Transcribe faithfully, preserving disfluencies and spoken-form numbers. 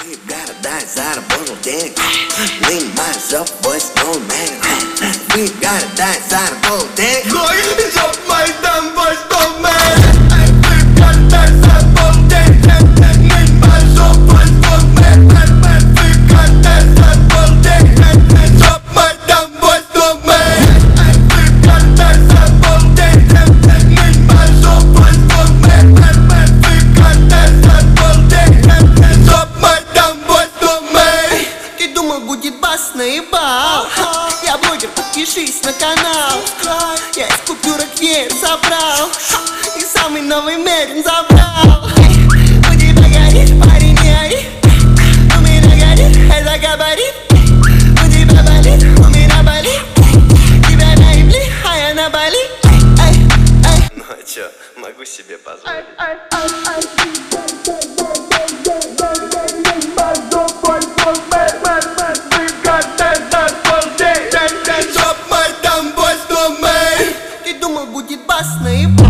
Gotta die, заработал денег. Lean myself, boys, no man. We gotta die, заработал денег. Job my damn boys, no man. We gotta die, заработал денег. Lean myself, boys, no man. We gotta die, заработал денег. Job my damn boys, no man. We gotta die, заработал денег. Lean myself, boys, no man. We gotta die, заработал денег. Job my damn boys, no man. Ты думал, будет бас наебал? Я блогер, подпишись на канал. Я из купюрок веер собрал и самый новый мерин забрал. У тебя горит, парень, не ори. У меня горит, это габарит. У тебя болит, у меня болит. Тебя наебли, а я на Бали. Ну а чё, могу себе позволить. Ты думал, будет бас наебал?